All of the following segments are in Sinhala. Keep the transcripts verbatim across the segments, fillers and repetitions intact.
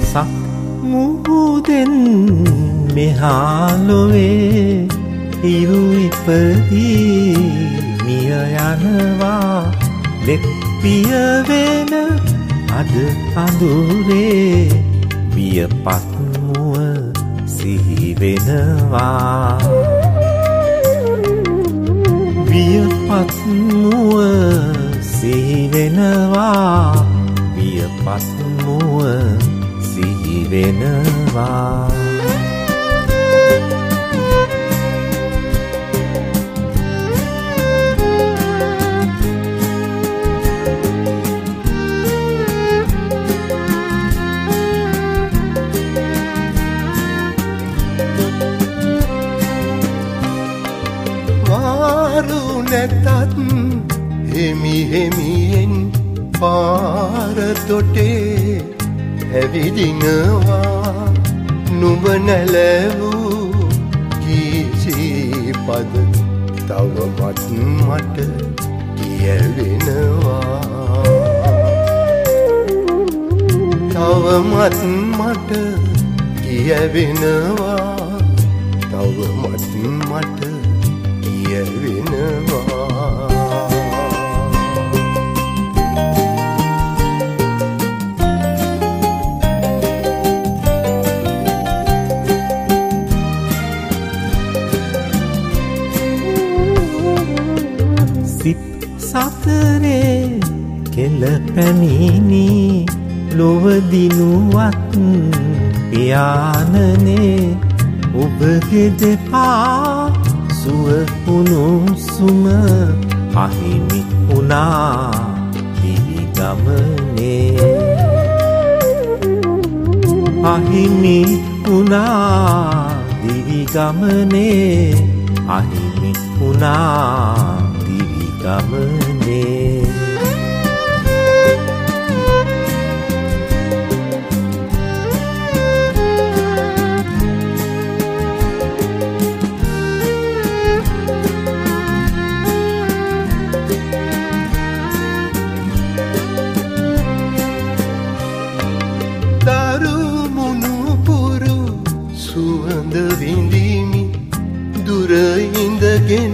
සක් මුහුදෙන් මෙහාලොවේ ඉරු ඉපදී මිය යනවා ලෙක්පිය වෙන අද අඳුරේ වියපත් මුව සිහි වෙනවා වියපත් මුව සිහි වෙනවා වියපත් මුව සිහි වෙනවා නැතත් හෙමි හෙමියෙන් පාර තොටේ ඇවිදිනවා නුඹ නැලවූ කීසි පද තවමත් මට කියවෙනවා තවමත් මට කියවෙනවා තවමත් මට කියවෙනවා සිත් සතරේ කෙල පැමිණි ලොව දිනුවත් පියාණනේ ඔබගේ දෙපා සුව උණුසුම අහිමි වුණා දිවි ගමනේ අහිමි වුණා දිවි ගමනේ අහිමි වුණා දිවි ගමනේ විඳිමි දුර ඉඳගෙන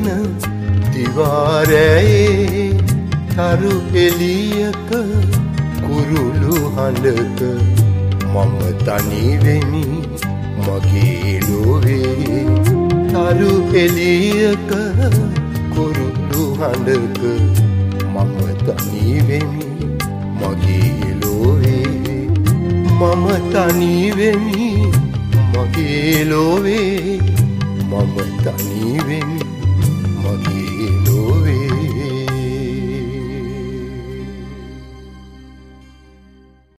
දිවාරයේ තරු එළියක කුරුළු හඬක මම තනි වෙමි මගේ ලෝවේ තරු එළියක කුරුළු හඬක මම තනි වෙමි මගේ ලෝවේ මම තනි වෙමි මගේ ලෝවේ මම තනි වෙමි මගේ